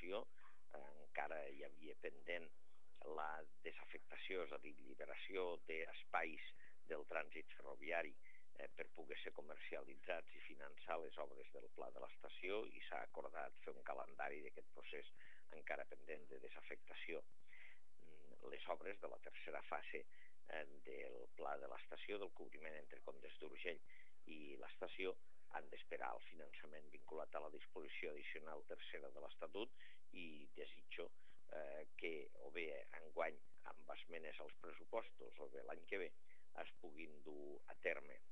l'estació encara hi havia pendent la desafectació, és a dir, lliberació d'espais del trànsit ferroviari per poder ser comercialitzats i finançar les obres del pla de l'estació, i s'ha acordat fer un calendari d'aquest procés encara pendent de desafectació. Les obres de la tercera fase del pla de l'estació, del cobriment entre Condes d'Urgell i l'estació, han d'esperar el finançament vinculat a la disposició addicional tercera de l'Estatut, i desitjo que o bé enguany amb esmenes als pressupostos o bé l'any que ve es puguin dur a terme